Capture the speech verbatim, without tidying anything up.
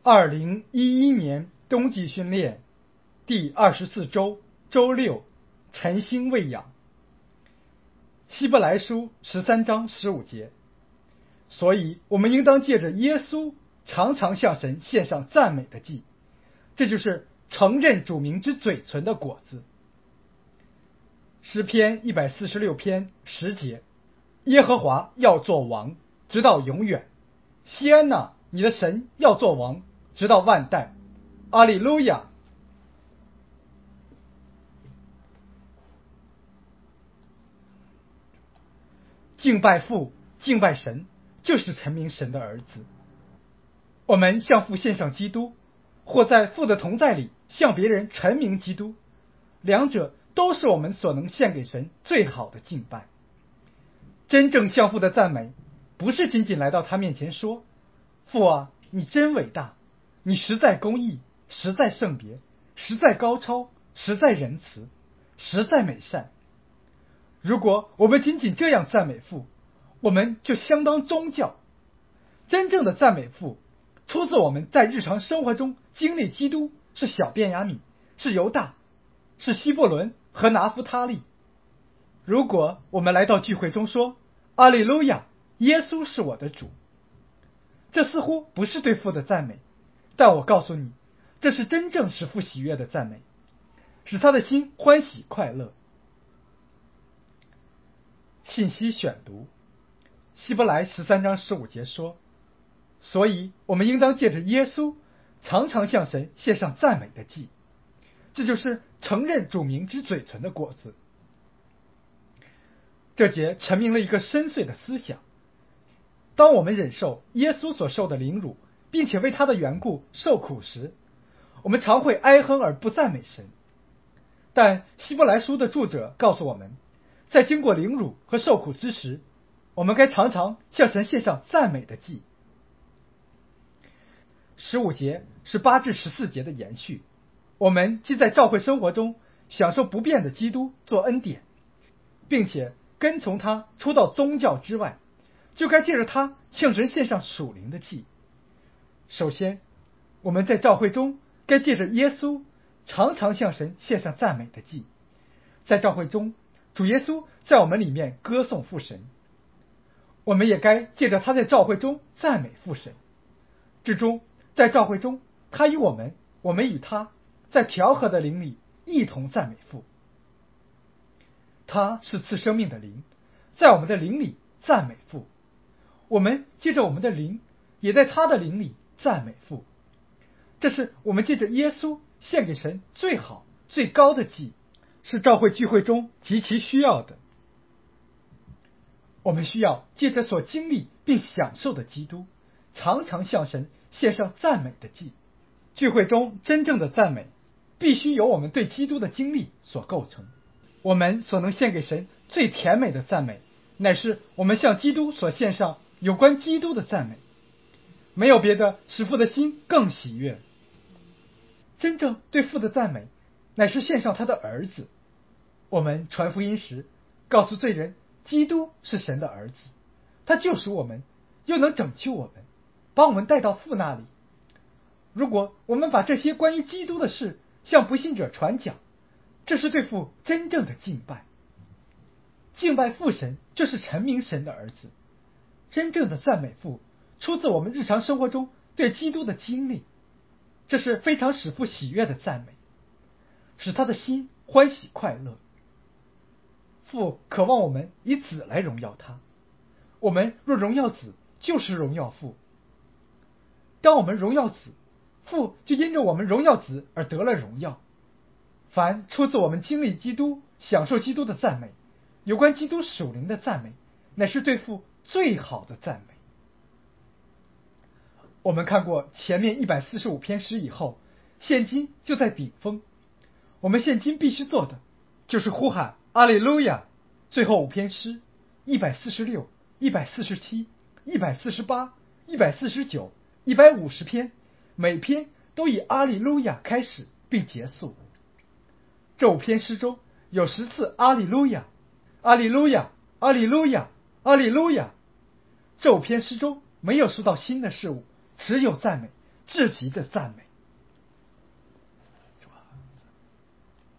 二零一一年冬季训练第二十四周周六，晨星喂养。希伯来书十三章十五节，所以我们应当借着耶稣常常向神献上赞美的祭，这就是承认主名之嘴唇的果子。诗篇一百四十六篇十节，耶和华要做王，直到永远。西安哪，你的神要做王，直到万代。阿利路亚。敬拜父，敬拜神，就是陈明神的儿子。我们向父献上基督，或在父的同在里向别人陈明基督，两者都是我们所能献给神最好的敬拜。真正向父的赞美，不是仅仅来到他面前说：父啊，你真伟大，你实在公义，实在圣别，实在高超，实在仁慈，实在美善。如果我们仅仅这样赞美父，我们就相当宗教。真正的赞美父，出自我们在日常生活中经历基督，是小便雅悯，是犹大，是希伯伦和拿弗他利。如果我们来到聚会中说阿利路亚，耶稣是我的主，这似乎不是对父的赞美，但我告诉你，这是真正使父喜悦的赞美，使他的心欢喜快乐。信息选读，希伯来十三章十五节说，所以我们应当借着耶稣常常向神献上赞美的祭，这就是承认主名之嘴唇的果子。这节陈明了一个深邃的思想，当我们忍受耶稣所受的凌辱，并且为他的缘故受苦时，我们常会哀哼而不赞美神。但希伯来书的著者告诉我们，在经过凌辱和受苦之时，我们该常常向神献上赞美的祭。十五节是八至十四节的延续，我们既在教会生活中享受不变的基督做恩典，并且跟从他出到宗教之外，就该借着他向神献上属灵的祭。首先，我们在教会中该借着耶稣常常向神献上赞美的祭。在教会中，主耶稣在我们里面歌颂父神，我们也该借着他在教会中赞美父神。至终，在教会中，他与我们，我们与他，在调和的灵里一同赞美父。他是赐生命的灵，在我们的灵里赞美父。我们借着我们的灵，也在他的灵里赞美父。这是我们借着耶稣献给神最好最高的祭，是教会聚会中极其需要的。我们需要借着所经历并享受的基督，常常向神献上赞美的祭。聚会中真正的赞美，必须由我们对基督的经历所构成。我们所能献给神最甜美的赞美，乃是我们向基督所献上有关基督的赞美。没有别的使父的心更喜悦。真正对父的赞美，乃是献上他的儿子。我们传福音时，告诉罪人，基督是神的儿子，他救赎我们，又能拯救我们，把我们带到父那里。如果我们把这些关于基督的事向不信者传讲，这是对父真正的敬拜。敬拜父神，就是陈明神的儿子。真正的赞美父，出自我们日常生活中对基督的经历，这是非常使父喜悦的赞美，使他的心欢喜快乐。父渴望我们以子来荣耀他，我们若荣耀子，就是荣耀父。当我们荣耀子，父就因着我们荣耀子而得了荣耀。凡出自我们经历基督、享受基督的赞美，有关基督属灵的赞美，乃是对父最好的赞美。我们看过前面一百四十五篇诗以后，现今就在顶峰。我们现今必须做的，就是呼喊阿利路亚。最后五篇诗一百四十六、一百四十七、一百四十八、一百四十九、一百五十篇，每篇都以阿利路亚开始并结束。这五篇诗中有十次阿利路亚，阿利路亚，阿利路亚，阿利路亚。这五篇诗中没有说到新的事物，只有赞美， 至极的赞美。